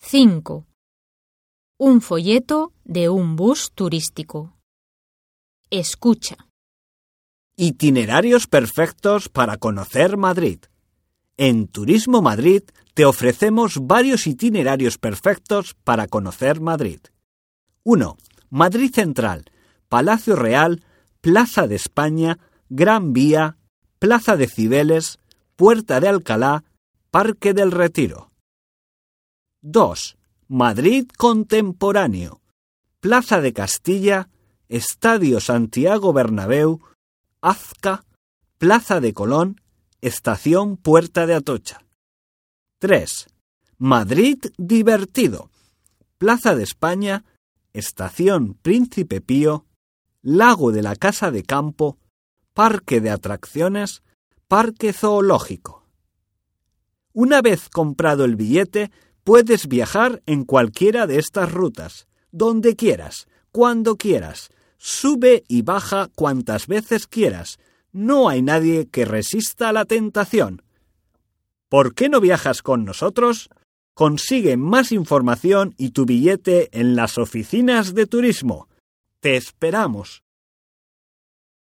5. Un folleto de un bus turístico. Escucha. Itinerarios perfectos para conocer Madrid. En Turismo Madrid te ofrecemos varios itinerarios perfectos para conocer Madrid. 1. Madrid Central, Palacio Real, Plaza de España, Gran Vía, Plaza de Cibeles, Puerta de Alcalá, Parque del Retiro. 2. Madrid Contemporáneo, Plaza de Castilla, Estadio Santiago Bernabéu, Azca, Plaza de Colón, Estación Puerta de Atocha. 3. Madrid Divertido, Plaza de España, Estación Príncipe Pío, Lago de la Casa de Campo, Parque de Atracciones, Parque Zoológico. Una vez comprado el billete, puedes viajar en cualquiera de estas rutas, donde quieras, cuando quieras. Sube y baja cuantas veces quieras. No hay nadie que resista la tentación. ¿Por qué no viajas con nosotros? Consigue más información y tu billete en las oficinas de turismo. ¡Te esperamos!